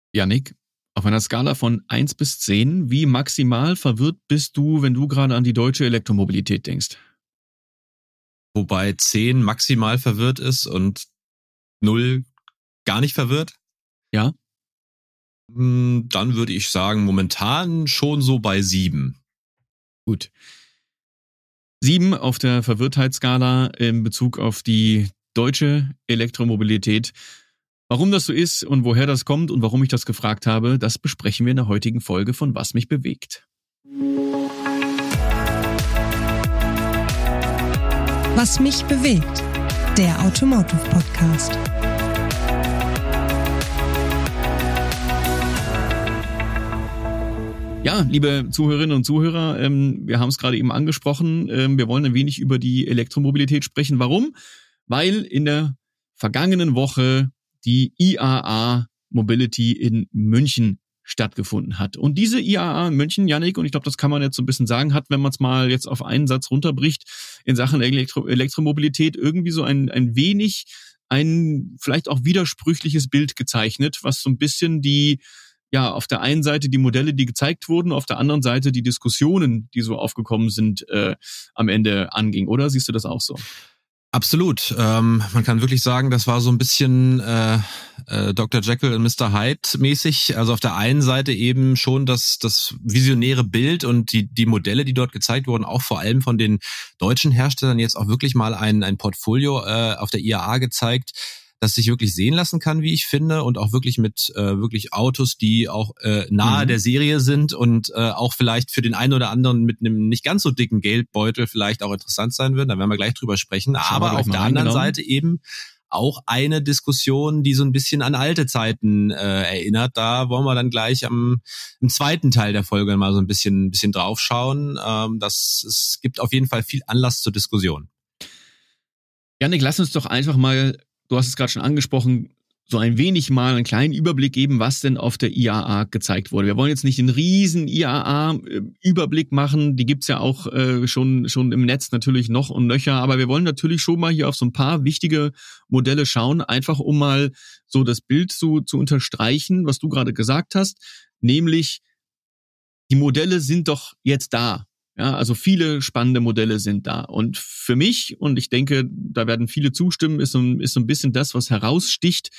Yannick, auf einer Skala von 1 bis 10, wie maximal verwirrt bist du, wenn du gerade an die deutsche Elektromobilität denkst? Wobei 10 maximal verwirrt ist und 0 gar nicht verwirrt. Ja? Dann würde ich sagen, momentan schon so bei 7. Gut. 7 auf der Verwirrtheitsskala in Bezug auf die deutsche Elektromobilität. Warum das so ist und woher das kommt und warum ich das gefragt habe, das besprechen wir in der heutigen Folge von Was mich bewegt. Was mich bewegt, der Automotive Podcast. Ja, liebe Zuhörerinnen und Zuhörer, wir haben es gerade eben angesprochen, wir wollen ein wenig über die Elektromobilität sprechen. Warum? Weil in der vergangenen Woche die IAA Mobility in München stattgefunden hat. Und diese IAA in München, Yannick, und ich glaube, das kann man jetzt so ein bisschen sagen, hat, wenn man es mal jetzt auf einen Satz runterbricht, in Sachen Elektromobilität irgendwie so ein wenig ein vielleicht auch widersprüchliches Bild gezeichnet, was so ein bisschen auf der einen Seite die Modelle, die gezeigt wurden, auf der anderen Seite die Diskussionen, die so aufgekommen sind, am Ende anging, oder? Siehst du das auch so? Absolut. Man kann wirklich sagen, das war so ein bisschen Dr. Jekyll und Mr. Hyde mäßig. Also auf der einen Seite eben schon das visionäre Bild und die Modelle, die dort gezeigt wurden, auch vor allem von den deutschen Herstellern jetzt auch wirklich mal ein Portfolio auf der IAA gezeigt, das sich wirklich sehen lassen kann, wie ich finde, und auch wirklich mit wirklich Autos, die auch nahe der Serie sind und auch vielleicht für den einen oder anderen mit einem nicht ganz so dicken Geldbeutel vielleicht auch interessant sein würden. Da werden wir gleich drüber sprechen. Aber auf der anderen Seite eben auch eine Diskussion, die so ein bisschen an alte Zeiten erinnert. Da wollen wir dann gleich im zweiten Teil der Folge mal so ein bisschen draufschauen. Es gibt auf jeden Fall viel Anlass zur Diskussion. Yannick, lass uns doch einfach mal, du hast es gerade schon angesprochen, so ein wenig mal einen kleinen Überblick geben, was denn auf der IAA gezeigt wurde. Wir wollen jetzt nicht den riesen IAA-Überblick machen, die gibt's ja auch schon im Netz natürlich noch und nöcher, aber wir wollen natürlich schon mal hier auf so ein paar wichtige Modelle schauen, einfach um mal so das Bild zu unterstreichen, was du gerade gesagt hast, nämlich die Modelle sind doch jetzt da. Ja, also viele spannende Modelle sind da. Und für mich, und ich denke, da werden viele zustimmen, ist so ein bisschen das, was heraussticht,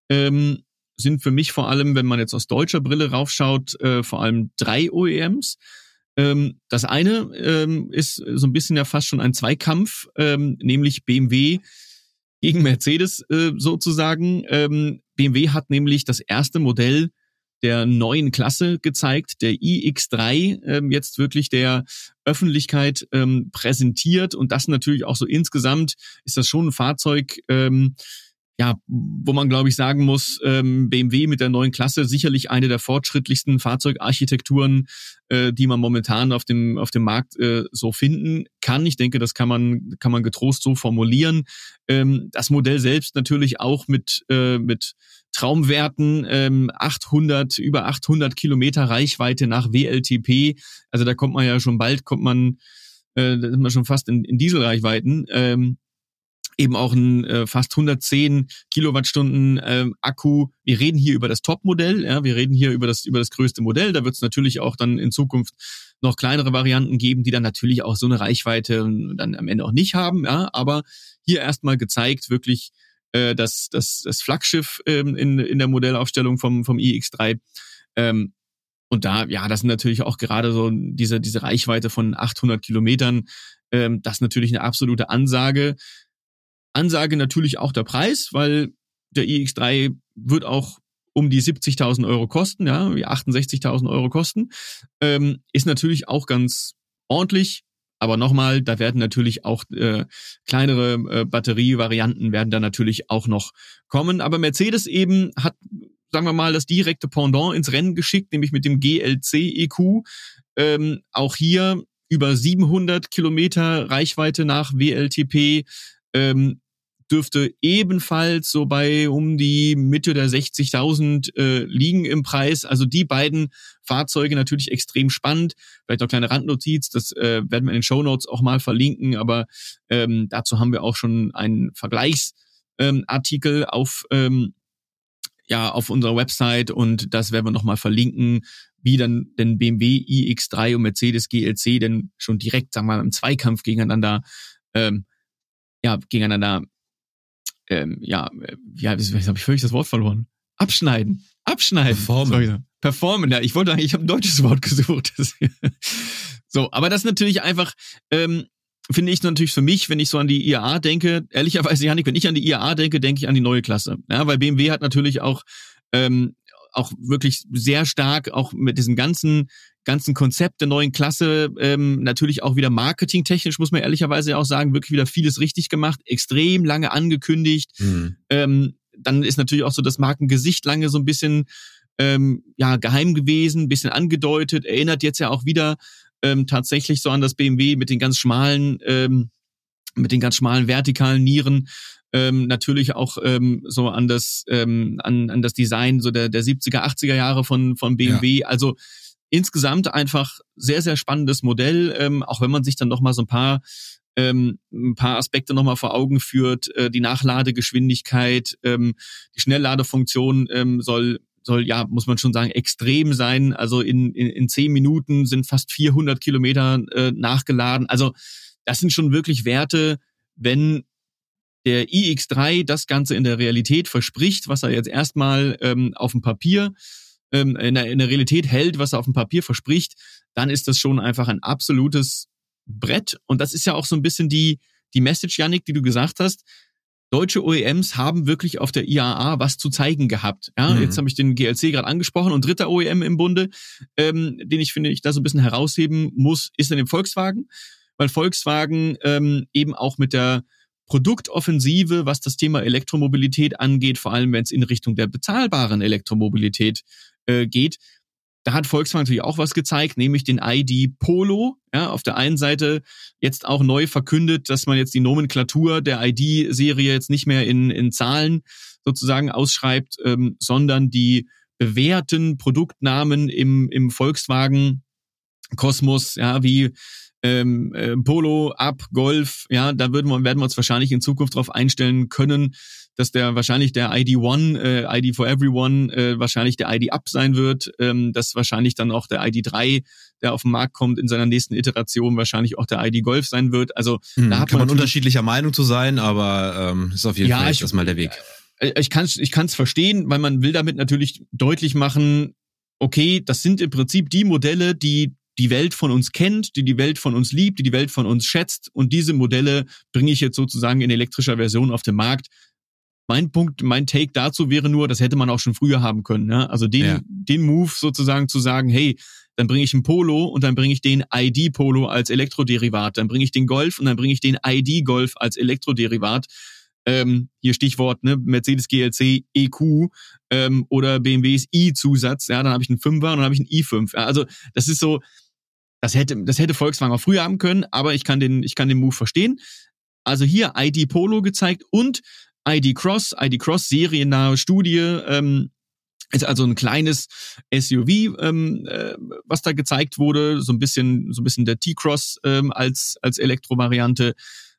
sind für mich vor allem, wenn man jetzt aus deutscher Brille raufschaut, vor allem 3 OEMs. Das eine ist so ein bisschen ja fast schon ein Zweikampf, nämlich BMW gegen Mercedes sozusagen. BMW hat nämlich das erste Modell der neuen Klasse gezeigt, der iX3, jetzt wirklich der Öffentlichkeit präsentiert, und das natürlich auch so insgesamt ist das schon ein Fahrzeug, wo man, glaube ich, sagen muss, BMW mit der neuen Klasse sicherlich eine der fortschrittlichsten Fahrzeugarchitekturen, die man momentan auf dem Markt so finden kann. Ich denke, das kann man getrost so formulieren. Das Modell selbst natürlich auch mit Traumwerten, über 800 Kilometer Reichweite nach WLTP. Also da kommt man ja schon bald, da ist man schon fast in Dieselreichweiten. Eben auch ein fast 110 Kilowattstunden Akku. Wir reden hier über das Topmodell, ja, wir reden hier über das größte Modell. Da wird es natürlich auch dann in Zukunft noch kleinere Varianten geben, die dann natürlich auch so eine Reichweite dann am Ende auch nicht haben. Ja, aber hier erstmal gezeigt, wirklich das Flaggschiff in der Modellaufstellung vom iX3. Und da, ja, das sind natürlich auch gerade so diese Reichweite von 800 Kilometern. Das ist natürlich eine absolute Ansage. Ansage natürlich auch der Preis, weil der iX3 wird auch um die 70.000 Euro kosten, ja, 68.000 Euro kosten. Ist natürlich auch ganz ordentlich, aber nochmal, da werden natürlich auch kleinere Batterievarianten werden da natürlich auch noch kommen. Aber Mercedes eben hat, sagen wir mal, das direkte Pendant ins Rennen geschickt, nämlich mit dem GLC EQ. Auch hier über 700 Kilometer Reichweite nach WLTP, dürfte ebenfalls so bei um die Mitte der 60.000 liegen im Preis. Also die beiden Fahrzeuge natürlich extrem spannend. Vielleicht noch kleine Randnotiz, das werden wir in den Shownotes auch mal verlinken, aber dazu haben wir auch schon einen Vergleichsartikel auf auf unserer Website, und das werden wir nochmal verlinken, wie dann den BMW iX3 und Mercedes GLC denn schon direkt, sagen wir mal, im Zweikampf gegeneinander, jetzt habe ich völlig das Wort verloren. Abschneiden. Performen, ja. Ich habe ein deutsches Wort gesucht. So, aber das ist natürlich einfach, finde ich natürlich für mich, wenn ich so an die IAA denke, ehrlicherweise, Jannik, wenn ich an die IAA denke, denke ich an die neue Klasse. Ja, weil BMW hat natürlich auch wirklich sehr stark auch mit diesem ganzen Konzept der neuen Klasse, natürlich auch wieder marketingtechnisch, muss man ehrlicherweise auch sagen, wirklich wieder vieles richtig gemacht, extrem lange angekündigt. Dann ist natürlich auch so das Markengesicht lange so ein bisschen geheim gewesen, ein bisschen angedeutet, erinnert jetzt ja auch wieder tatsächlich so an das BMW mit den ganz schmalen vertikalen Nieren, natürlich auch so an das Design so der 70er, 80er Jahre von BMW. Ja. Also insgesamt einfach sehr, sehr spannendes Modell, auch wenn man sich dann nochmal so ein paar Aspekte nochmal vor Augen führt. Die Nachladegeschwindigkeit, die Schnellladefunktion soll muss man schon sagen, extrem sein. Also in 10 Minuten sind fast 400 Kilometer nachgeladen. Also das sind schon wirklich Werte, wenn der iX3 das Ganze in der Realität verspricht, was er jetzt erstmal auf dem Papier in der Realität hält, was er auf dem Papier verspricht, dann ist das schon einfach ein absolutes Brett. Und das ist ja auch so ein bisschen die Message, Jannik, die du gesagt hast. Deutsche OEMs haben wirklich auf der IAA was zu zeigen gehabt. Ja, Jetzt habe ich den GLC gerade angesprochen, und dritter OEM im Bunde, den ich da so ein bisschen herausheben muss, ist dann den Volkswagen, weil Volkswagen eben auch mit der Produktoffensive, was das Thema Elektromobilität angeht, vor allem wenn es in Richtung der bezahlbaren Elektromobilität geht, da hat Volkswagen natürlich auch was gezeigt, nämlich den ID Polo. Ja, auf der einen Seite jetzt auch neu verkündet, dass man jetzt die Nomenklatur der ID-Serie jetzt nicht mehr in Zahlen sozusagen ausschreibt, sondern die bewährten Produktnamen im Volkswagen-Kosmos, ja, wie Polo, Up, Golf, ja, da werden wir uns wahrscheinlich in Zukunft darauf einstellen können, dass der ID1, ID for Everyone, wahrscheinlich der ID Up sein wird, dass wahrscheinlich dann auch der ID3, der auf den Markt kommt, in seiner nächsten Iteration wahrscheinlich auch der ID Golf sein wird. Also da hat kann man unterschiedlicher Meinung zu sein, aber ist auf jeden Fall erstmal der Weg. Ich kann's verstehen, weil man will damit natürlich deutlich machen, okay, das sind im Prinzip die Modelle, die Welt von uns kennt, die Welt von uns liebt, die Welt von uns schätzt, und diese Modelle bringe ich jetzt sozusagen in elektrischer Version auf den Markt. Mein Take dazu wäre nur, das hätte man auch schon früher haben können. Ja? Also den Move sozusagen zu sagen, hey, dann bringe ich einen Polo und dann bringe ich den ID Polo als Elektroderivat, dann bringe ich den Golf und dann bringe ich den ID Golf als Elektroderivat. Hier Stichwort, ne, Mercedes GLC EQ oder BMWs i-Zusatz, ja, dann habe ich einen 5er und dann habe ich einen i5. Ja, also das ist so, das hätte Volkswagen auch früher haben können, aber ich kann den Move verstehen. Also hier ID Polo gezeigt und ID Cross seriennahe Studie, ist also ein kleines SUV, was da gezeigt wurde, so ein bisschen der T-Cross als Elektrovariante.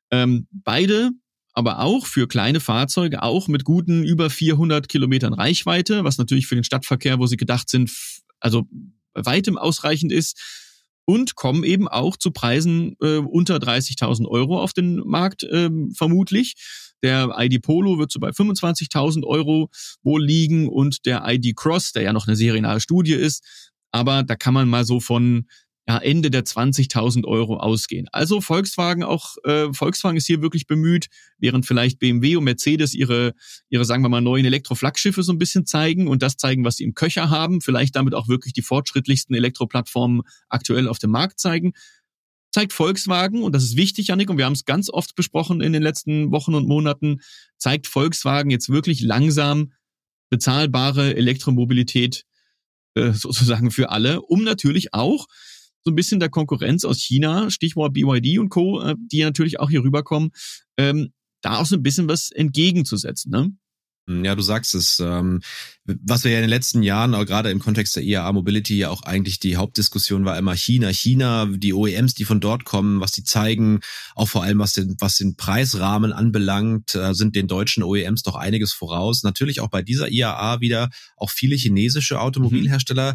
Beide aber auch für kleine Fahrzeuge, auch mit guten über 400 Kilometern Reichweite, was natürlich für den Stadtverkehr, wo sie gedacht sind, also weitem ausreichend ist, und kommen eben auch zu Preisen unter 30.000 Euro auf den Markt, vermutlich. Der ID Polo wird so bei 25.000 Euro wohl liegen, und der ID Cross, der ja noch eine seriennahe Studie ist, aber da kann man mal so von Ende der 20.000 Euro ausgehen. Also Volkswagen ist hier wirklich bemüht, während vielleicht BMW und Mercedes ihre sagen wir mal neuen Elektroflaggschiffe so ein bisschen zeigen und das zeigen, was sie im Köcher haben, vielleicht damit auch wirklich die fortschrittlichsten Elektroplattformen aktuell auf dem Markt zeigen, zeigt Volkswagen, und das ist wichtig, Jannik, und wir haben es ganz oft besprochen in den letzten Wochen und Monaten, zeigt Volkswagen jetzt wirklich langsam bezahlbare Elektromobilität sozusagen für alle, um natürlich auch so ein bisschen der Konkurrenz aus China, Stichwort BYD und Co., die natürlich auch hier rüberkommen, da auch so ein bisschen was entgegenzusetzen, ne? Ja, du sagst es. Was wir ja in den letzten Jahren, auch gerade im Kontext der IAA Mobility, ja auch eigentlich die Hauptdiskussion war immer China. China, die OEMs, die von dort kommen, was die zeigen, auch vor allem was den Preisrahmen anbelangt, sind den deutschen OEMs doch einiges voraus. Natürlich auch bei dieser IAA wieder auch viele chinesische Automobilhersteller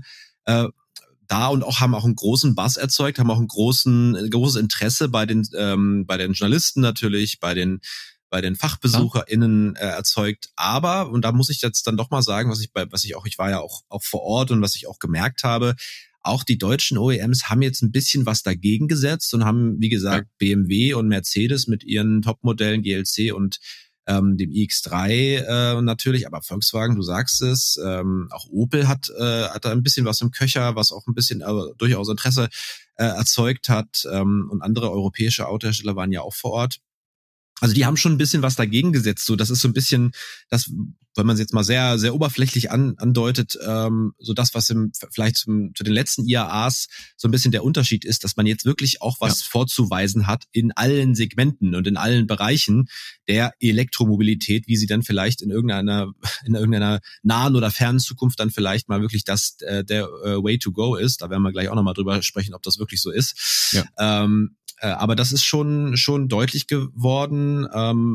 da und haben auch einen großen Buzz erzeugt, haben auch ein großes Interesse bei den Journalisten natürlich, bei den FachbesucherInnen erzeugt. Aber, und da muss ich jetzt dann doch mal sagen, ich war ja auch vor Ort und was ich auch gemerkt habe, auch die deutschen OEMs haben jetzt ein bisschen was dagegen gesetzt und haben, wie gesagt, BMW und Mercedes mit ihren Topmodellen GLC und dem iX3 natürlich, aber Volkswagen, du sagst es, auch Opel hat da ein bisschen was im Köcher, was auch ein bisschen durchaus Interesse erzeugt hat, und andere europäische Autohersteller waren ja auch vor Ort. Also die haben schon ein bisschen was dagegen gesetzt. So, das ist so ein bisschen das, wenn man es jetzt mal sehr, sehr oberflächlich andeutet, so das, was vielleicht zu den letzten IAAs so ein bisschen der Unterschied ist, dass man jetzt wirklich auch was vorzuweisen hat in allen Segmenten und in allen Bereichen der Elektromobilität, wie sie dann vielleicht in irgendeiner nahen oder fernen Zukunft dann vielleicht mal wirklich der Way to go ist. Da werden wir gleich auch nochmal drüber sprechen, ob das wirklich so ist. Ja. Aber das ist schon deutlich geworden.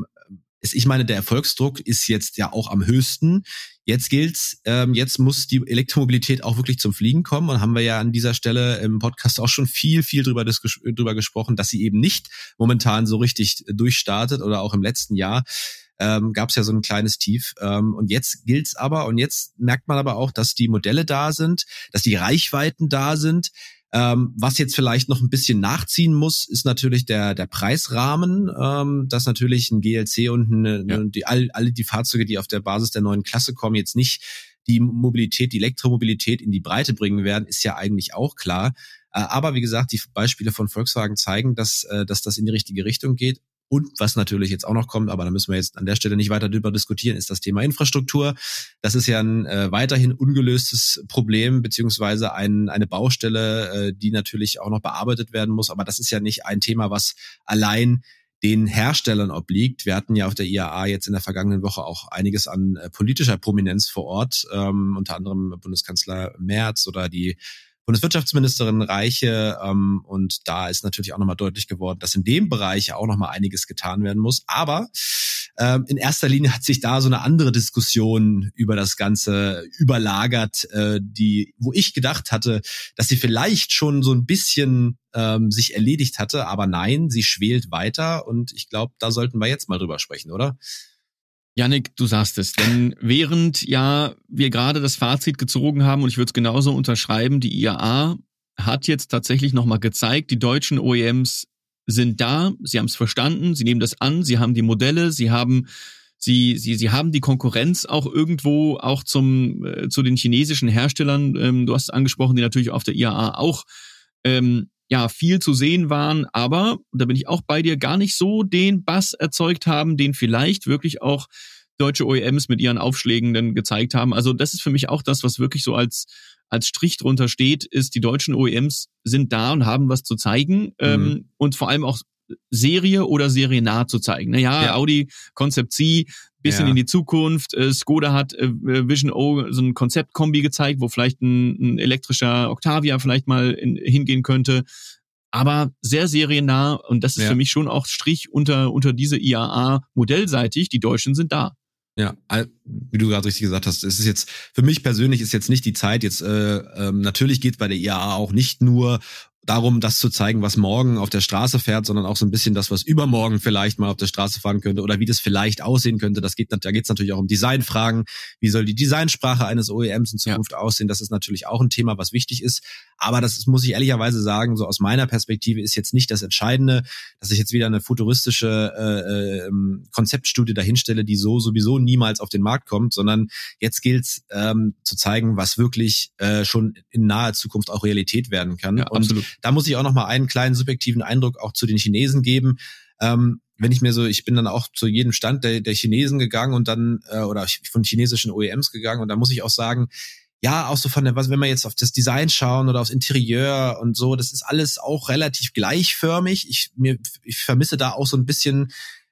Ich meine, der Erfolgsdruck ist jetzt ja auch am höchsten. Jetzt gilt's, jetzt muss die Elektromobilität auch wirklich zum Fliegen kommen. Und haben wir ja an dieser Stelle im Podcast auch schon viel drüber gesprochen, dass sie eben nicht momentan so richtig durchstartet oder auch im letzten Jahr. Gab es ja so ein kleines Tief. Und jetzt gilt's aber, und jetzt merkt man aber auch, dass die Modelle da sind, dass die Reichweiten da sind. Was jetzt vielleicht noch ein bisschen nachziehen muss, ist natürlich der Preisrahmen, dass natürlich ein GLC und alle die Fahrzeuge, die auf der Basis der neuen Klasse kommen, jetzt nicht die Elektromobilität in die Breite bringen werden, ist ja eigentlich auch klar. Aber wie gesagt, die Beispiele von Volkswagen zeigen, dass das in die richtige Richtung geht. Und was natürlich jetzt auch noch kommt, aber da müssen wir jetzt an der Stelle nicht weiter drüber diskutieren, ist das Thema Infrastruktur. Das ist ja ein weiterhin ungelöstes Problem, beziehungsweise eine Baustelle, die natürlich auch noch bearbeitet werden muss. Aber das ist ja nicht ein Thema, was allein den Herstellern obliegt. Wir hatten ja auf der IAA jetzt in der vergangenen Woche auch einiges an politischer Prominenz vor Ort, unter anderem Bundeskanzler Merz oder die Bundeswirtschaftsministerin Reiche, und da ist natürlich auch nochmal deutlich geworden, dass in dem Bereich auch nochmal einiges getan werden muss. Aber in erster Linie hat sich da so eine andere Diskussion über das Ganze überlagert, wo ich gedacht hatte, dass sie vielleicht schon so ein bisschen sich erledigt hatte, aber nein, sie schwelt weiter, und ich glaube, da sollten wir jetzt mal drüber sprechen, oder? Jannik, du sagst es, denn während ja wir gerade das Fazit gezogen haben, und ich würde es genauso unterschreiben, die IAA hat jetzt tatsächlich nochmal gezeigt, die deutschen OEMs sind da, sie haben es verstanden, sie nehmen das an, sie haben die Modelle, sie haben die Konkurrenz auch irgendwo auch zu den chinesischen Herstellern, du hast es angesprochen, die natürlich auf der IAA auch viel zu sehen waren, aber, da bin ich auch bei dir, gar nicht so den Buzz erzeugt haben, den vielleicht wirklich auch deutsche OEMs mit ihren Aufschlägen dann gezeigt haben. Also das ist für mich auch das, was wirklich so als Strich drunter steht, ist, die deutschen OEMs sind da und haben was zu zeigen, und vor allem auch Serie oder seriennah zu zeigen. Naja, Audi, Concept C, bisschen in die Zukunft. Skoda hat Vision O, so ein Konzeptkombi gezeigt, wo vielleicht ein elektrischer Octavia vielleicht mal hingehen könnte. Aber sehr seriennah, und das ist für mich schon auch Strich unter diese IAA modellseitig. Die Deutschen sind da. Ja, wie du gerade richtig gesagt hast, es ist jetzt, für mich persönlich ist jetzt nicht die Zeit, jetzt natürlich geht es bei der IAA auch nicht nur darum, das zu zeigen, was morgen auf der Straße fährt, sondern auch so ein bisschen das, was übermorgen vielleicht mal auf der Straße fahren könnte oder wie das vielleicht aussehen könnte. Da geht es natürlich auch um Designfragen. Wie soll die Designsprache eines OEMs in Zukunft aussehen? Das ist natürlich auch ein Thema, was wichtig ist. Aber das muss ich ehrlicherweise sagen, so aus meiner Perspektive ist jetzt nicht das Entscheidende, dass ich jetzt wieder eine futuristische Konzeptstudie dahinstelle, die so sowieso niemals auf den Markt kommt, sondern jetzt gilt's zu zeigen, was wirklich schon in naher Zukunft auch Realität werden kann. Ja, absolut. Und da muss ich auch noch mal einen kleinen subjektiven Eindruck auch zu den Chinesen geben. Wenn ich bin dann auch zu jedem Stand der Chinesen gegangen und dann oder von chinesischen OEMs gegangen, und da muss ich auch sagen, ja, auch so wenn wir jetzt auf das Design schauen oder aufs Interieur und so, das ist alles auch relativ gleichförmig. Ich vermisse da auch so ein bisschen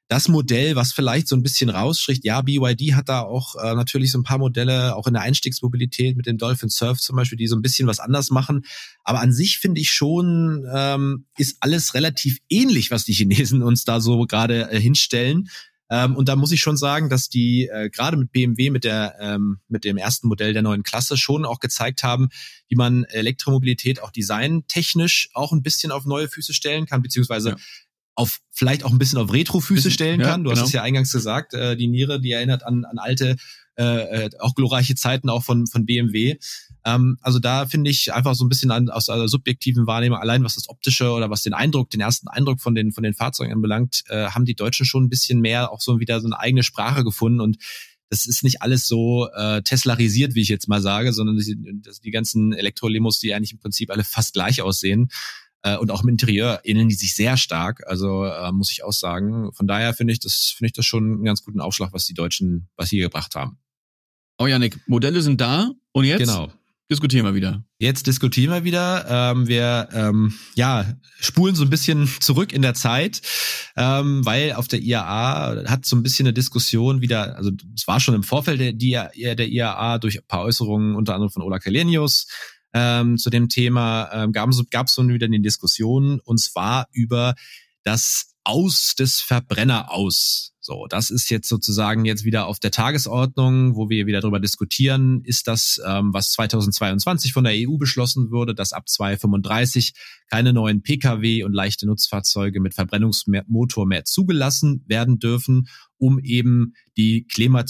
das Modell, was vielleicht so ein bisschen rausstricht. Ja, BYD hat da auch natürlich so ein paar Modelle, auch in der Einstiegsmobilität mit dem Dolphin Surf zum Beispiel, die so ein bisschen was anders machen. Aber an sich finde ich schon, ist alles relativ ähnlich, was die Chinesen uns da so gerade hinstellen. Und da muss ich schon sagen, dass die gerade mit BMW, mit dem ersten Modell der neuen Klasse schon auch gezeigt haben, wie man Elektromobilität auch designtechnisch auch ein bisschen auf neue Füße stellen kann, beziehungsweise vielleicht auch ein bisschen auf Retro-Füße stellen kann. Du hast es ja eingangs gesagt, die Niere, die erinnert an alte, auch glorreiche Zeiten auch von BMW. Also da finde ich einfach so ein bisschen aus einer subjektiven Wahrnehmung, allein was das Optische oder was den ersten Eindruck von den Fahrzeugen anbelangt, haben die Deutschen schon ein bisschen mehr auch so wieder so eine eigene Sprache gefunden. Und das ist nicht alles so teslarisiert, wie ich jetzt mal sage, sondern die ganzen Elektrolimos, die eigentlich im Prinzip alle fast gleich aussehen. Und auch im Interieur ähneln die sich sehr stark, also muss ich auch sagen. Von daher finde ich das schon einen ganz guten Aufschlag, was die Deutschen hier gebracht haben. Oh Yannick, Modelle sind da und jetzt genau. Diskutieren wir wieder. Jetzt diskutieren wir wieder. Wir spulen so ein bisschen zurück in der Zeit, weil auf der IAA hat so ein bisschen eine Diskussion wieder, also es war schon im Vorfeld der IAA durch ein paar Äußerungen, unter anderem von Ola Källenius, zu dem Thema gab es nun wieder eine Diskussion, und zwar über das Aus des Verbrenner-Aus. So, das ist jetzt sozusagen jetzt wieder auf der Tagesordnung, wo wir wieder darüber diskutieren, ist das, was 2022 von der EU beschlossen wurde, dass ab 2035 keine neuen Pkw und leichte Nutzfahrzeuge mit Verbrennungsmotor mehr zugelassen werden dürfen, um eben den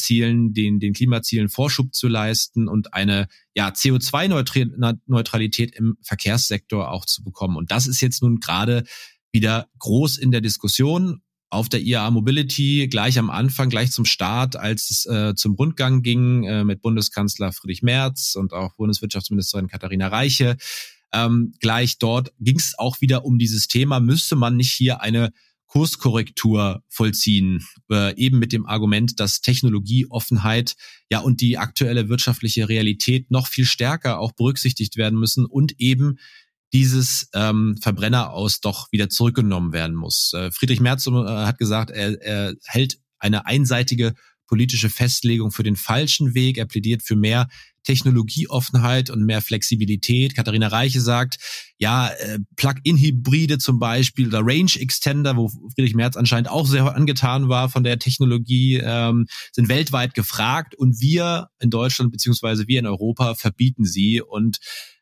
Klimazielen Vorschub zu leisten und eine CO2-Neutralität im Verkehrssektor auch zu bekommen. Und das ist jetzt nun gerade wieder groß in der Diskussion. Auf der IAA Mobility gleich am Anfang, gleich zum Start, als es zum Rundgang ging mit Bundeskanzler Friedrich Merz und auch Bundeswirtschaftsministerin Katharina Reiche, gleich dort ging es auch wieder um dieses Thema, müsste man nicht hier eine Kurskorrektur vollziehen, eben mit dem Argument, dass Technologieoffenheit und die aktuelle wirtschaftliche Realität noch viel stärker auch berücksichtigt werden müssen und eben dieses Verbrenner aus doch wieder zurückgenommen werden muss. Friedrich Merz hat gesagt, er hält eine einseitige politische Festlegung für den falschen Weg. Er plädiert für mehr Technologieoffenheit und mehr Flexibilität. Katharina Reiche sagt, Plug-in-Hybride zum Beispiel oder Range-Extender, wo Friedrich Merz anscheinend auch sehr angetan war von der Technologie, sind weltweit gefragt, und wir in Deutschland beziehungsweise wir in Europa verbieten sie, und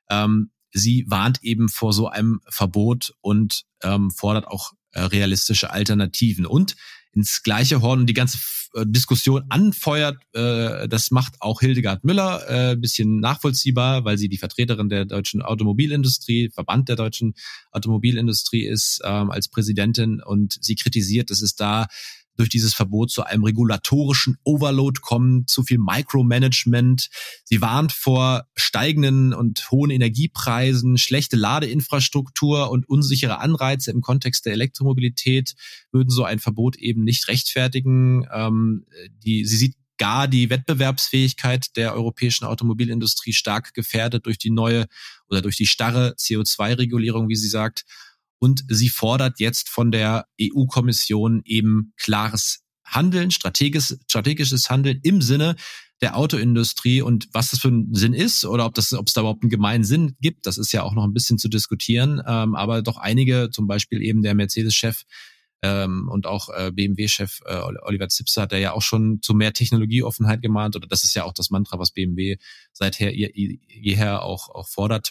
sie warnt eben vor so einem Verbot und fordert auch realistische Alternativen. Und ins gleiche Horn und die ganze Diskussion anfeuert, das macht auch Hildegard Müller, ein bisschen nachvollziehbar, weil sie die Vertreterin der deutschen Automobilindustrie, Verband der deutschen Automobilindustrie ist, als Präsidentin, und sie kritisiert, dass es da durch dieses Verbot zu einem regulatorischen Overload kommt, zu viel Micromanagement. Sie warnt vor steigenden und hohen Energiepreisen, schlechte Ladeinfrastruktur und unsichere Anreize im Kontext der Elektromobilität würden so ein Verbot eben nicht rechtfertigen. Sie sieht gar die Wettbewerbsfähigkeit der europäischen Automobilindustrie stark gefährdet durch die neue oder durch die starre CO2-Regulierung, wie sie sagt. Und sie fordert jetzt von der EU-Kommission eben klares Handeln, strategisches Handeln im Sinne der Autoindustrie. Und was das für ein Sinn ist oder ob es da überhaupt einen gemeinen Sinn gibt, das ist ja auch noch ein bisschen zu diskutieren. Aber doch einige, zum Beispiel eben der Mercedes-Chef und auch BMW-Chef Oliver Zipse, hat ja auch schon zu mehr Technologieoffenheit gemahnt. Oder das ist ja auch das Mantra, was BMW seither jeher auch fordert.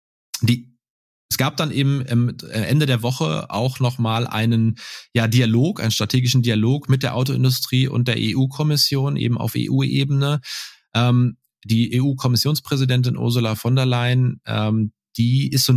Es gab dann eben Ende der Woche auch nochmal einen Dialog, einen strategischen Dialog mit der Autoindustrie und der EU-Kommission, eben auf EU-Ebene. Die EU-Kommissionspräsidentin Ursula von der Leyen, die ist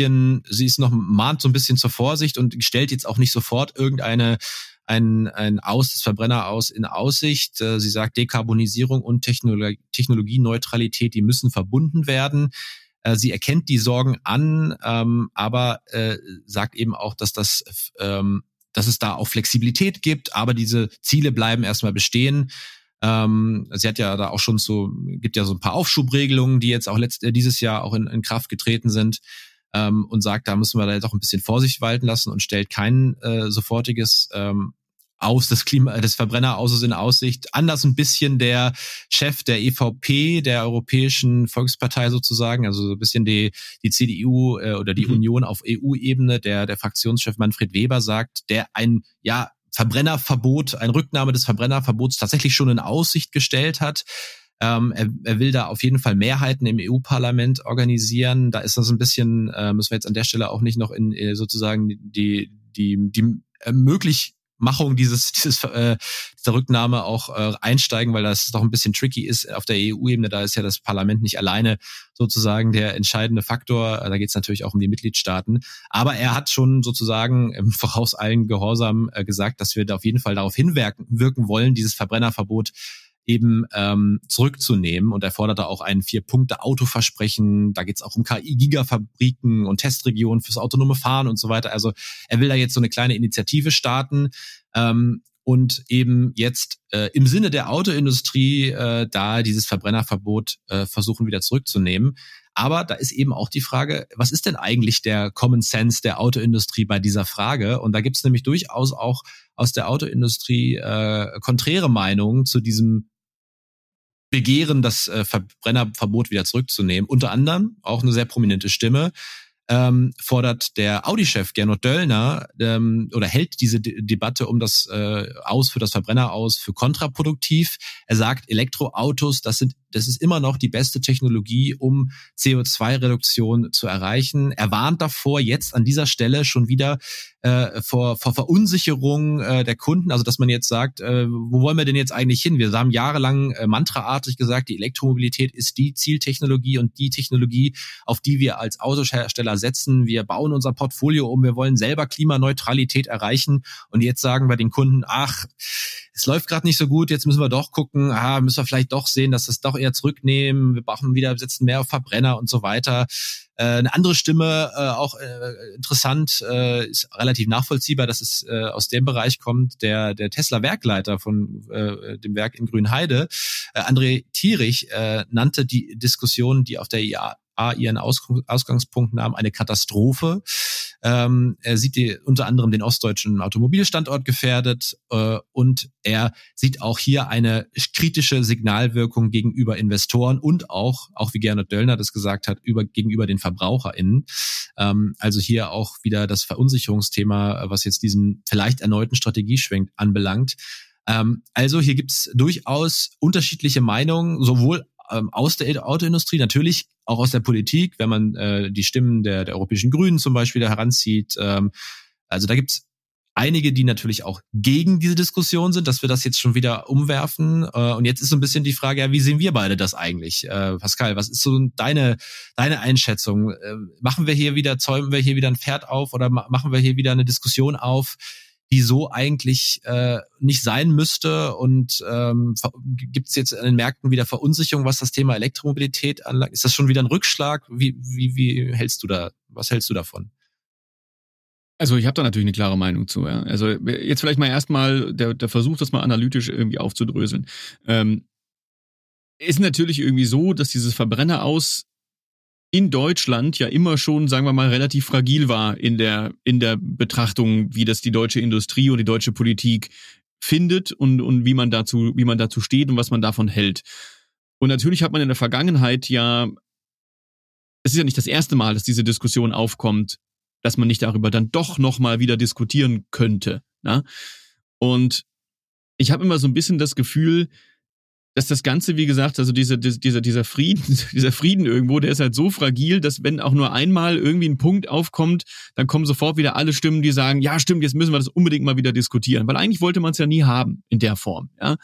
mahnt so ein bisschen zur Vorsicht und stellt jetzt auch nicht sofort ein Aus des Verbrenner aus in Aussicht. Sie sagt, Dekarbonisierung und Technologieneutralität, die müssen verbunden werden. Sie erkennt die Sorgen an, aber sagt eben auch, dass es da auch Flexibilität gibt, aber diese Ziele bleiben erstmal bestehen. Sie hat ja da auch schon gibt ja so ein paar Aufschubregelungen, die jetzt auch dieses Jahr auch in Kraft getreten sind, und sagt, da müssen wir da doch ein bisschen Vorsicht walten lassen und stellt kein sofortiges des Verbrennerauses in Aussicht. Anders ein bisschen der Chef der EVP, der Europäischen Volkspartei sozusagen, also so ein bisschen die CDU oder die Union auf EU-Ebene, der Fraktionschef Manfred Weber sagt, der ein Verbrennerverbot, eine Rücknahme des Verbrennerverbots tatsächlich schon in Aussicht gestellt hat. Er will da auf jeden Fall Mehrheiten im EU-Parlament organisieren. Da ist das ein bisschen, müssen wir jetzt an der Stelle auch nicht noch in sozusagen die Möglichmachung dieser Rücknahme auch einsteigen, weil das doch ein bisschen tricky ist auf der EU-Ebene. Da ist ja das Parlament nicht alleine sozusagen der entscheidende Faktor. Da geht es natürlich auch um die Mitgliedstaaten. Aber er hat schon sozusagen im vorauseilenden Gehorsam gesagt, dass wir da auf jeden Fall darauf hinwirken wollen, dieses Verbrennerverbot eben zurückzunehmen. Und er forderte auch ein 4-Punkte-Autoversprechen. Da geht es auch um KI-Gigafabriken und Testregionen fürs autonome Fahren und so weiter. Also er will da jetzt so eine kleine Initiative starten und eben jetzt im Sinne der Autoindustrie da dieses Verbrennerverbot versuchen wieder zurückzunehmen. Aber da ist eben auch die Frage, was ist denn eigentlich der Common Sense der Autoindustrie bei dieser Frage? Und da gibt es nämlich durchaus auch aus der Autoindustrie konträre Meinungen zu diesem Begehren, das Verbrennerverbot wieder zurückzunehmen. Unter anderem auch eine sehr prominente Stimme fordert der Audi-Chef Gernot Döllner oder hält diese Debatte um das für das Verbrenner aus für kontraproduktiv. Er sagt, Elektroautos, das ist immer noch die beste Technologie, um CO2-Reduktion zu erreichen. Er warnt davor, jetzt an dieser Stelle schon wieder vor Verunsicherung der Kunden, also dass man jetzt sagt, wo wollen wir denn jetzt eigentlich hin? Wir haben jahrelang mantraartig gesagt, die Elektromobilität ist die Zieltechnologie und die Technologie, auf die wir als Autohersteller setzen. Wir bauen unser Portfolio um, wir wollen selber Klimaneutralität erreichen und jetzt sagen wir den Kunden, es läuft gerade nicht so gut, jetzt müssen wir doch gucken, müssen wir vielleicht doch sehen, dass wir es doch eher zurücknehmen, wir setzen mehr auf Verbrenner und so weiter. Eine andere Stimme, auch interessant, ist relativ nachvollziehbar, dass es aus dem Bereich kommt, der Tesla-Werkleiter von dem Werk in Grünheide, André Thierich, nannte die Diskussion, die auf der IAA ihren Ausgangspunkt nahm, eine Katastrophe. Er sieht unter anderem den ostdeutschen Automobilstandort gefährdet und er sieht auch hier eine kritische Signalwirkung gegenüber Investoren und auch wie Gernot Döllner das gesagt hat, gegenüber den VerbraucherInnen. Also hier auch wieder das Verunsicherungsthema, was jetzt diesen vielleicht erneuten Strategieschwenk anbelangt. Also hier gibt's durchaus unterschiedliche Meinungen, sowohl aus der Autoindustrie, natürlich auch aus der Politik, wenn man die Stimmen der europäischen Grünen zum Beispiel da heranzieht. Also da gibt's einige, die natürlich auch gegen diese Diskussion sind, dass wir das jetzt schon wieder umwerfen. Und jetzt ist so ein bisschen die Frage, ja, wie sehen wir beide das eigentlich? Pascal, was ist so deine Einschätzung? Zäumen wir hier wieder ein Pferd auf oder machen wir hier wieder eine Diskussion auf, die so eigentlich nicht sein müsste und gibt es jetzt an den Märkten wieder Verunsicherung, was das Thema Elektromobilität anlangt? Ist das schon wieder ein Rückschlag? Wie hältst du da? Was hältst du davon? Also ich habe da natürlich eine klare Meinung zu. Ja. Also jetzt vielleicht mal erstmal der Versuch, das mal analytisch irgendwie aufzudröseln. Ist natürlich irgendwie so, dass dieses Verbrenner aus in Deutschland ja immer schon, sagen wir mal, relativ fragil war in der Betrachtung, wie das die deutsche Industrie und die deutsche Politik findet und wie man dazu steht und was man davon hält. Und natürlich hat man in der Vergangenheit es ist ja nicht das erste Mal, dass diese Diskussion aufkommt, dass man nicht darüber dann doch nochmal wieder diskutieren könnte. Na? Und ich habe immer so ein bisschen das Gefühl, dass das Ganze, wie gesagt, also dieser Frieden irgendwo, der ist halt so fragil, dass wenn auch nur einmal irgendwie ein Punkt aufkommt, dann kommen sofort wieder alle Stimmen, die sagen, ja stimmt, jetzt müssen wir das unbedingt mal wieder diskutieren, weil eigentlich wollte man es ja nie haben in der Form, ja.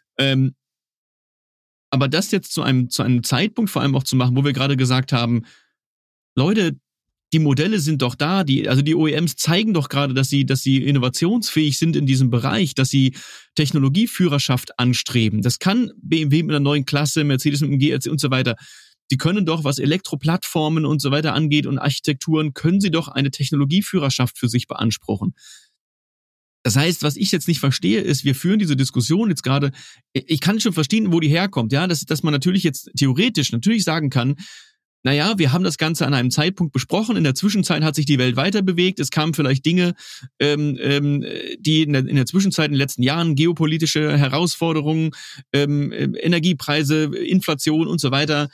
Aber das jetzt zu einem Zeitpunkt vor allem auch zu machen, wo wir gerade gesagt haben, Leute, die Modelle sind doch da, die OEMs zeigen doch gerade, dass sie innovationsfähig sind in diesem Bereich, dass sie Technologieführerschaft anstreben. Das kann BMW mit einer neuen Klasse, Mercedes mit dem GLC und so weiter. Die können doch, was Elektroplattformen und so weiter angeht und Architekturen, können sie doch eine Technologieführerschaft für sich beanspruchen. Das heißt, was ich jetzt nicht verstehe, ist, wir führen diese Diskussion jetzt gerade, ich kann schon verstehen, wo die herkommt, ja, dass man natürlich jetzt theoretisch sagen kann, naja, wir haben das Ganze an einem Zeitpunkt besprochen, in der Zwischenzeit hat sich die Welt weiter bewegt, es kamen vielleicht Dinge, die in der Zwischenzeit in den letzten Jahren, geopolitische Herausforderungen, Energiepreise, Inflation und so weiter,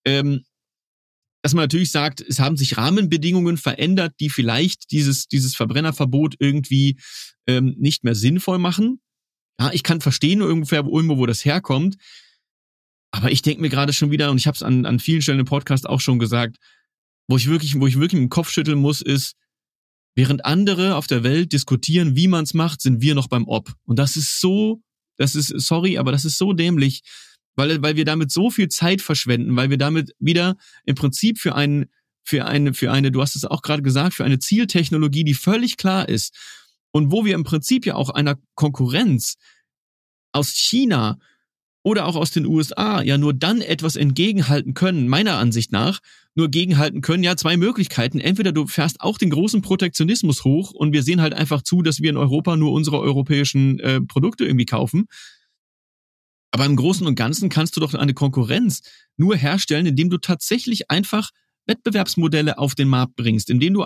dass man natürlich sagt, es haben sich Rahmenbedingungen verändert, die vielleicht dieses Verbrennerverbot irgendwie nicht mehr sinnvoll machen. Ja, ich kann verstehen ungefähr irgendwo, wo das herkommt. Aber ich denke mir gerade schon wieder, und ich habe es an vielen Stellen im Podcast auch schon gesagt, wo ich wirklich mit dem Kopf schütteln muss, ist, während andere auf der Welt diskutieren, wie man es macht, sind wir noch beim Ob. Und das ist so dämlich, weil wir damit so viel Zeit verschwenden, weil wir damit wieder im Prinzip für eine, du hast es auch gerade gesagt, für eine Zieltechnologie, die völlig klar ist und wo wir im Prinzip ja auch einer Konkurrenz aus China oder auch aus den USA ja nur dann etwas entgegenhalten können, meiner Ansicht nach, nur gegenhalten können, ja, zwei Möglichkeiten. Entweder du fährst auch den großen Protektionismus hoch und wir sehen halt einfach zu, dass wir in Europa nur unsere europäischen Produkte irgendwie kaufen. Aber im Großen und Ganzen kannst du doch eine Konkurrenz nur herstellen, indem du tatsächlich einfach Wettbewerbsmodelle auf den Markt bringst, indem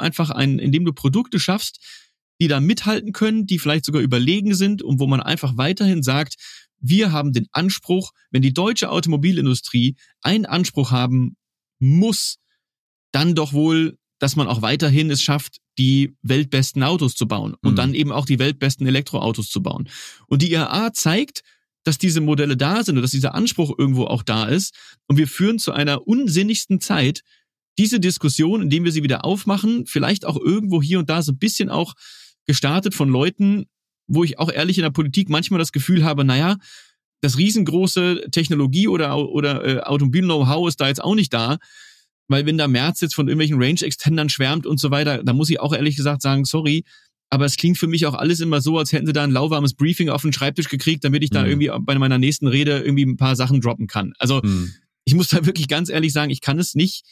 du Produkte schaffst, die da mithalten können, die vielleicht sogar überlegen sind und wo man einfach weiterhin sagt, wir haben den Anspruch, wenn die deutsche Automobilindustrie einen Anspruch haben muss, dann doch wohl, dass man auch weiterhin es schafft, die weltbesten Autos zu bauen und dann eben auch die weltbesten Elektroautos zu bauen. Und die IAA zeigt, dass diese Modelle da sind und dass dieser Anspruch irgendwo auch da ist. Und wir führen zu einer unsinnigsten Zeit diese Diskussion, indem wir sie wieder aufmachen, vielleicht auch irgendwo hier und da so ein bisschen auch gestartet von Leuten, wo ich auch ehrlich in der Politik manchmal das Gefühl habe, naja, das riesengroße Technologie- oder Automobil-Know-how ist da jetzt auch nicht da, weil wenn da Merz jetzt von irgendwelchen Range-Extendern schwärmt und so weiter, da muss ich auch ehrlich gesagt sagen, sorry, aber es klingt für mich auch alles immer so, als hätten sie da ein lauwarmes Briefing auf den Schreibtisch gekriegt, damit ich da irgendwie bei meiner nächsten Rede irgendwie ein paar Sachen droppen kann. Also ich muss da wirklich ganz ehrlich sagen, ich kann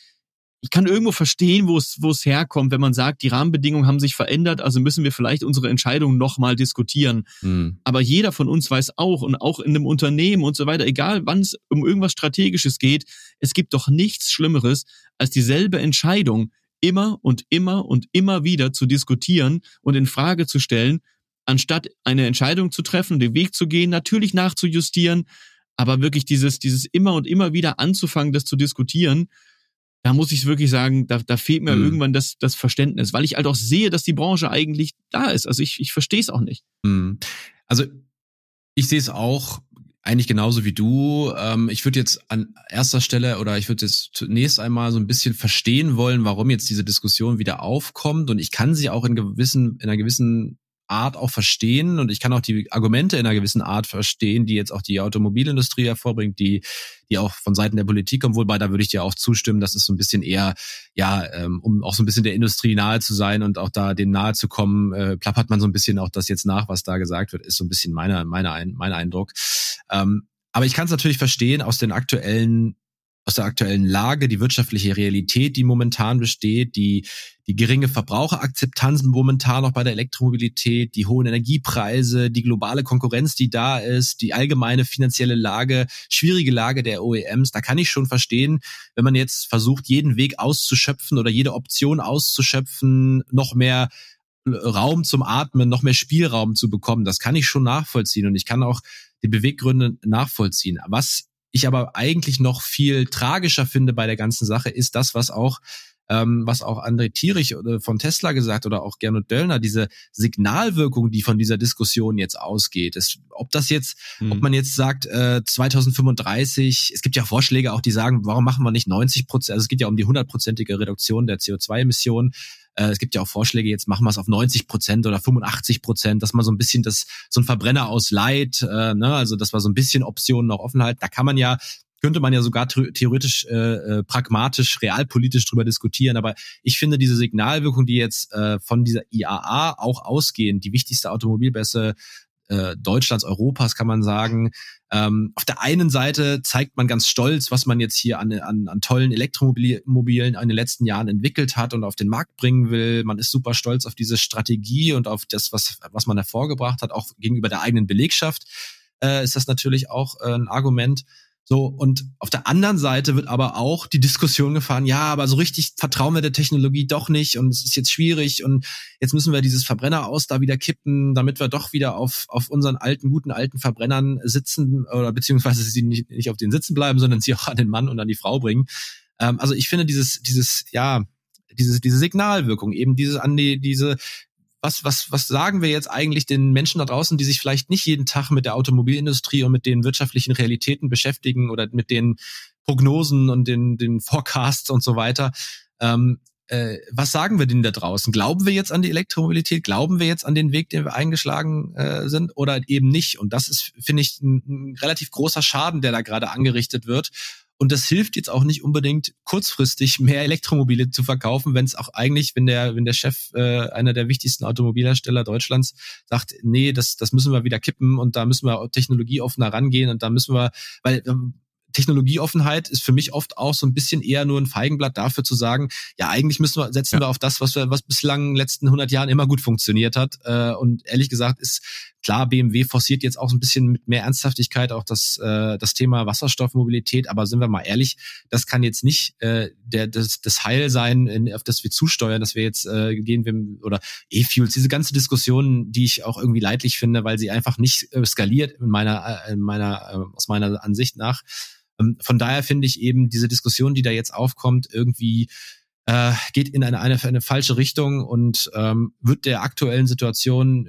irgendwo verstehen, wo es herkommt, wenn man sagt, die Rahmenbedingungen haben sich verändert, also müssen wir vielleicht unsere Entscheidungen nochmal diskutieren. Aber jeder von uns weiß auch, und auch in einem Unternehmen und so weiter, egal wann es um irgendwas Strategisches geht, es gibt doch nichts Schlimmeres, als dieselbe Entscheidung immer und immer und immer wieder zu diskutieren und in Frage zu stellen, anstatt eine Entscheidung zu treffen, den Weg zu gehen, natürlich nachzujustieren, aber wirklich dieses immer und immer wieder anzufangen, das zu diskutieren, da muss ich wirklich sagen, da fehlt mir irgendwann das Verständnis, weil ich halt auch sehe, dass die Branche eigentlich da ist. Also ich verstehe es auch nicht. Also ich sehe es auch eigentlich genauso wie du. Ich würde jetzt an erster Stelle ich würde jetzt zunächst einmal so ein bisschen verstehen wollen, warum jetzt diese Diskussion wieder aufkommt. Und ich kann sie auch in einer gewissen Art auch verstehen und ich kann auch die Argumente in einer gewissen Art verstehen, die jetzt auch die Automobilindustrie hervorbringt, die auch von Seiten der Politik kommen, wobei da würde ich dir auch zustimmen, das ist so ein bisschen eher, um auch so ein bisschen der Industrie nahe zu sein und auch da dem nahe zu kommen, plappert man so ein bisschen auch das jetzt nach, was da gesagt wird, ist so ein bisschen mein Eindruck. Aber ich kann es natürlich verstehen aus der aktuellen Lage, die wirtschaftliche Realität, die momentan besteht, die geringe Verbraucherakzeptanz momentan noch bei der Elektromobilität, die hohen Energiepreise, die globale Konkurrenz, die da ist, die allgemeine finanzielle Lage, schwierige Lage der OEMs. Da kann ich schon verstehen, wenn man jetzt versucht, jeden Weg auszuschöpfen oder jede Option auszuschöpfen, noch mehr Raum zum Atmen, noch mehr Spielraum zu bekommen. Das kann ich schon nachvollziehen und ich kann auch die Beweggründe nachvollziehen. Was ich aber eigentlich noch viel tragischer finde bei der ganzen Sache, ist das, was auch André Thierich von Tesla gesagt oder auch Gernot Döllner, diese Signalwirkung, die von dieser Diskussion jetzt ausgeht. Ob man jetzt sagt 2035, es gibt ja Vorschläge auch, die sagen, warum machen wir nicht 90%? Also es geht ja um die 100%ige Reduktion der CO2-Emissionen. Es gibt ja auch Vorschläge, jetzt machen wir es auf 90% oder 85%, dass man so ein bisschen so ein Verbrenner ausleiht, also dass wir so ein bisschen Optionen noch offen halten. Da könnte man ja sogar theoretisch, pragmatisch, realpolitisch drüber diskutieren. Aber ich finde diese Signalwirkung, die jetzt von dieser IAA auch ausgehen, die wichtigste Automobilmesse Deutschlands, Europas, kann man sagen. Auf der einen Seite zeigt man ganz stolz, was man jetzt hier an tollen Elektromobilen in den letzten Jahren entwickelt hat und auf den Markt bringen will. Man ist super stolz auf diese Strategie und auf das, was man hervorgebracht hat. Auch gegenüber der eigenen Belegschaft ist das natürlich auch ein Argument. So, und auf der anderen Seite wird aber auch die Diskussion gefahren, ja, aber so richtig vertrauen wir der Technologie doch nicht und es ist jetzt schwierig und jetzt müssen wir dieses Verbrenner aus da wieder kippen, damit wir doch wieder auf unseren guten alten Verbrennern sitzen oder beziehungsweise sie nicht auf den sitzen bleiben, sondern sie auch an den Mann und an die Frau bringen. Also ich finde diese Signalwirkung, eben was sagen wir jetzt eigentlich den Menschen da draußen, die sich vielleicht nicht jeden Tag mit der Automobilindustrie und mit den wirtschaftlichen Realitäten beschäftigen oder mit den Prognosen und den Forecasts und so weiter. Was sagen wir denen da draußen? Glauben wir jetzt an die Elektromobilität? Glauben wir jetzt an den Weg, den wir eingeschlagen sind oder eben nicht? Und das ist, finde ich, ein relativ großer Schaden, der da gerade angerichtet wird. Und das hilft jetzt auch nicht unbedingt kurzfristig mehr Elektromobile zu verkaufen, wenn es auch eigentlich, wenn der Chef einer der wichtigsten Automobilhersteller Deutschlands sagt, nee, das müssen wir wieder kippen und da müssen wir technologieoffener rangehen und da müssen wir, weil Technologieoffenheit ist für mich oft auch so ein bisschen eher nur ein Feigenblatt dafür zu sagen, ja, eigentlich setzen wir auf das, was bislang in den letzten 100 Jahren immer gut funktioniert hat. Und ehrlich gesagt ist klar, BMW forciert jetzt auch ein bisschen mit mehr Ernsthaftigkeit auch das Thema Wasserstoffmobilität. Aber sind wir mal ehrlich, das kann jetzt nicht das Heil sein, auf das wir zusteuern, dass wir jetzt oder E-Fuels, diese ganze Diskussion, die ich auch irgendwie leidlich finde, weil sie einfach nicht skaliert aus meiner Ansicht nach. Von daher finde ich eben diese Diskussion, die da jetzt aufkommt, irgendwie geht in eine falsche Richtung und wird die aktuelle Situation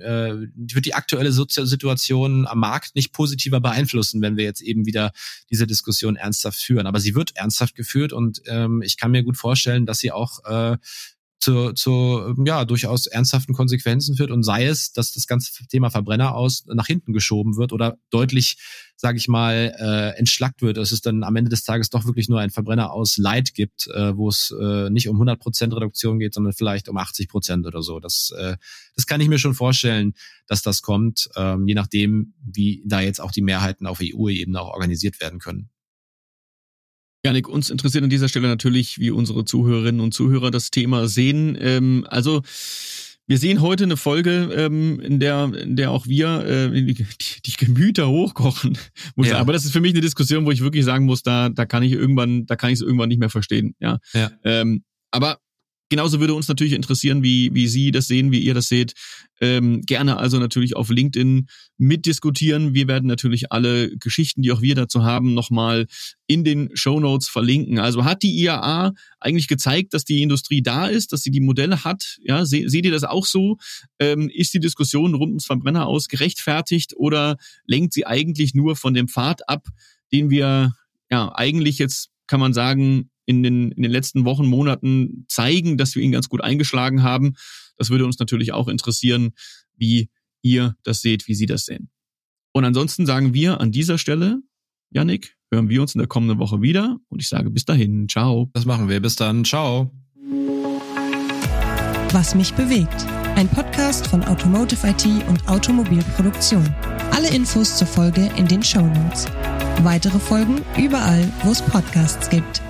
am Markt nicht positiver beeinflussen, wenn wir jetzt eben wieder diese Diskussion ernsthaft führen. Aber sie wird ernsthaft geführt und ich kann mir gut vorstellen, dass sie auch zu durchaus ernsthaften Konsequenzen führt und sei es, dass das ganze Thema Verbrenner aus nach hinten geschoben wird oder deutlich, sage ich mal, entschlackt wird, dass es dann am Ende des Tages doch wirklich nur ein Verbrenner aus Light gibt, wo es nicht um 100% Reduktion geht, sondern vielleicht um 80% oder so. Das kann ich mir schon vorstellen, dass das kommt, je nachdem, wie da jetzt auch die Mehrheiten auf EU-Ebene auch organisiert werden können. Janik, uns interessiert an dieser Stelle natürlich, wie unsere Zuhörerinnen und Zuhörer das Thema sehen. Also wir sehen heute eine Folge, in der auch wir die Gemüter hochkochen. Ja. Aber das ist für mich eine Diskussion, wo ich wirklich sagen muss, da kann ich es irgendwann nicht mehr verstehen. Ja. Aber genauso würde uns natürlich interessieren, wie Sie das sehen, wie ihr das seht. Gerne also natürlich auf LinkedIn mitdiskutieren. Wir werden natürlich alle Geschichten, die auch wir dazu haben, nochmal in den Shownotes verlinken. Also hat die IAA eigentlich gezeigt, dass die Industrie da ist, dass sie die Modelle hat? Ja, seht ihr das auch so? Ist die Diskussion rund ums Verbrenner aus gerechtfertigt oder lenkt sie eigentlich nur von dem Pfad ab, den wir ja eigentlich jetzt, kann man sagen, in den letzten Wochen, Monaten zeigen, dass wir ihn ganz gut eingeschlagen haben? Das würde uns natürlich auch interessieren, wie ihr das seht, wie Sie das sehen. Und ansonsten sagen wir an dieser Stelle, Yannick, hören wir uns in der kommenden Woche wieder und ich sage bis dahin, ciao. Das machen wir, bis dann, ciao. Was mich bewegt. Ein Podcast von Automotive IT und Automobilproduktion. Alle Infos zur Folge in den Shownotes. Weitere Folgen überall, wo es Podcasts gibt.